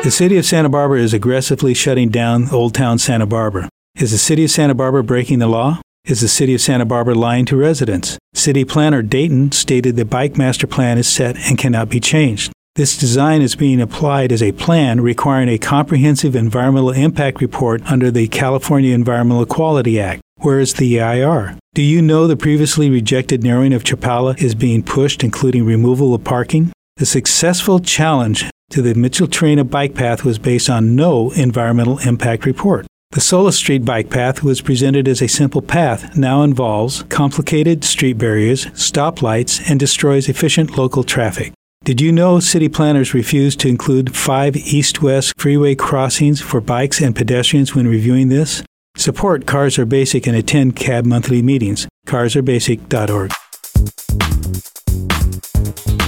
The City of Santa Barbara is aggressively shutting down Old Town Santa Barbara. Is the City of Santa Barbara breaking the law? Is the City of Santa Barbara lying to residents? City Planner Dayton stated the bike master plan is set and cannot be changed. This design is being applied as a plan requiring a comprehensive environmental impact report under the California Environmental Quality Act. Where is the EIR? Do you know the previously rejected narrowing of Chapala is being pushed, including removal of parking? The successful challenge to the Mitchell-Torrena bike path was based on no environmental impact report. The Sola Street bike path was presented as a simple path, now involves complicated street barriers, stoplights, and destroys efficient local traffic. Did you know city planners refused to include 5 east-west freeway crossings for bikes and pedestrians when reviewing this? Support Cars Are Basic and attend CAB monthly meetings. carsarebasic.org.